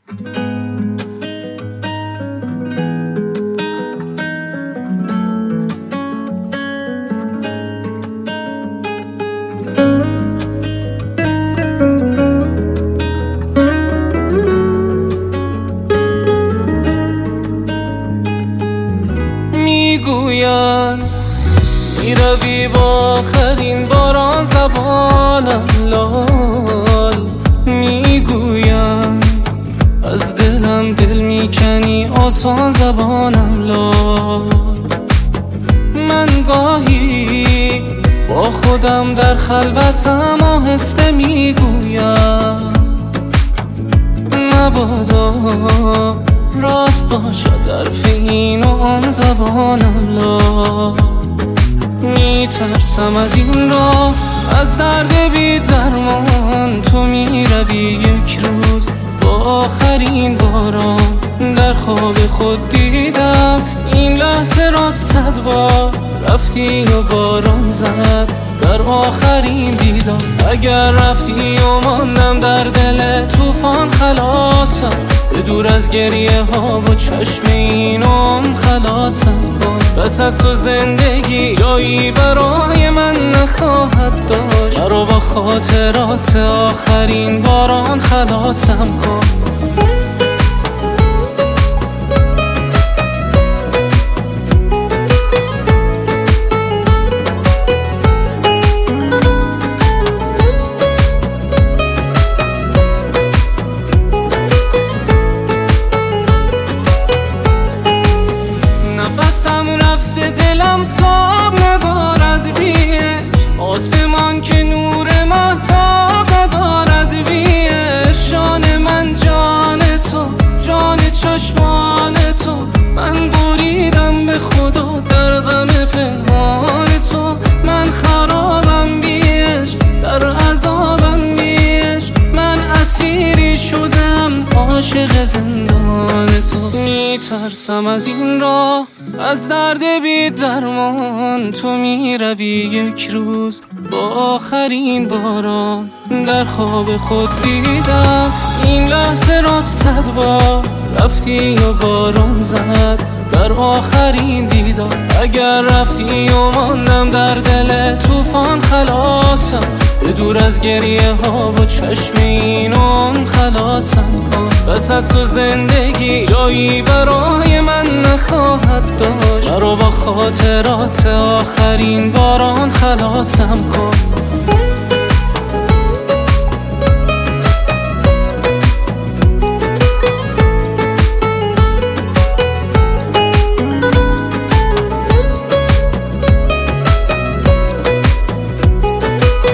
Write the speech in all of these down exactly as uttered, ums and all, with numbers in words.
میگوین میروی با آخرین باران زبانم لال، میگوین از دلم دل میکنی آسان زبانم لال. من گاهی با خودم در خلوتم آهسته میگویم مبادا راست باشد حرف این و آن زبانم لا. میترسم از این راه، از درد بی درمان. تو میروی یک روز با آخرین باران. در خواب خود دیدم این لحظه را صد بار. رفتی و باران زد در آخرین دیدار. اگر رفتی و ماندم در دل طوفان خلاصم، به دور از گریه ها و چشم اینم خلاصم کن. بس از تو زندگی جایی برای من نخواهد داشت. مرا با خاطرات آخرین باران خلاصم کن. نفسم رفته دلم تاب ندارد بیش، آسمان که نور مهتاب ندارد بیش. جان من جان تو، جان چشمان تو. من بریدم به خدا در غم پنهان تو. من خرابم بیش، در عذابم بیش. من اسیری شدم عاشق زندان تو. میترسم از این راه، از درد بی درمان. تو میروی یک روز با آخرین باران. در خواب خود دیدم این لحظه را صد بار. رفتی و باران زد در آخرین دیدار. اگر رفتی و ماندم در دل طوفان خلاصم، به دور از گریه ها و چشم اینم خلاصم کن. بس از تو زندگی جایی برای من نخواهد داشت. مرا با خاطرات آخرین باران خلاصم کن.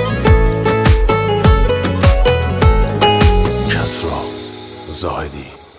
زاهدی